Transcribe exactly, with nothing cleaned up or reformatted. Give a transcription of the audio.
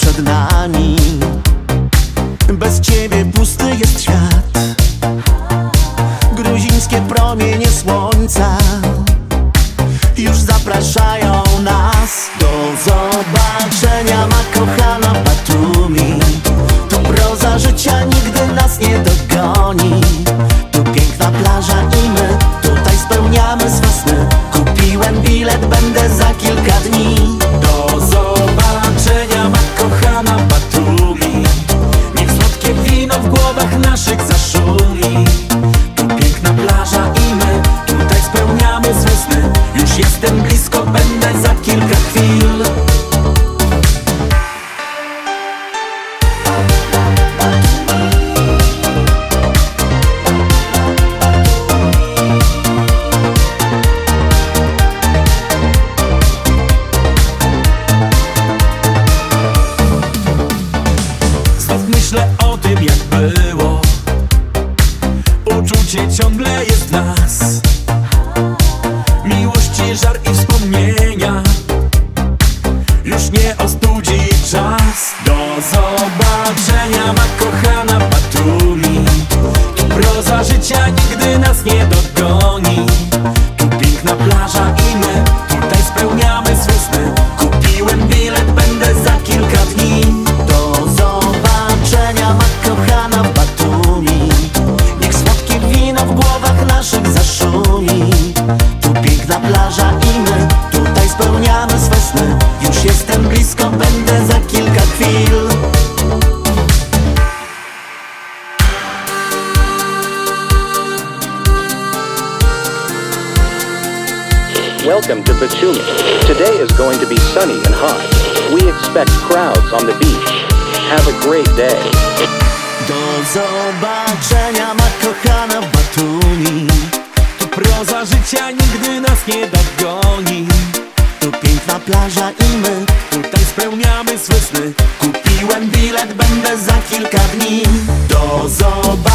przed nami. Bez ciebie pusty jest świat. Gruzińskie promienie słońca już zapraszają nas. Do zobaczenia, ma kochana Batumi. Tu proza życia nigdy nas nie dogoni. Tu piękna plaża i my tutaj spełniamy swe sny. Kupiłem bilet, będę za kilka dni. Do zobaczenia, ma kochana Batumi. Niech słodkie wino w głowach naszych zaszumi. Tu piękna plaża i my tutaj spełniamy swe sny. Już jestem blisko, będę za kilka chwil. Myślę o tym, jak było. Uczucie ciągle jest w nas. Miłości żar i wspomnienia już nie ostudzi czas. Do zobaczenia, ma kochana Batumi. Tu proza życia nigdy nas nie dogoni. Tu piękna plaża i my tutaj spełniamy swe sny. Kupiłem bilet, będę za kilka dni. Do zobaczenia, ma kochana Batumi. Niech słodkie wino w głowach naszych zaszumi. Tu piękna plaża i my tutaj spełniamy swe sny. Już jestem blisko, będę za kilka chwil. Welcome to Batumi. Today is going to be sunny and hot. We expect crowds on the beach. Have a great day. Do zobaczenia, ma kochana Batumi. Tu proza życia nigdy nas nie dogoni. Tu piękna plaża i my tutaj spełniamy swe sny. Kupiłem bilet, będę za kilka dni. Do zobaczenia.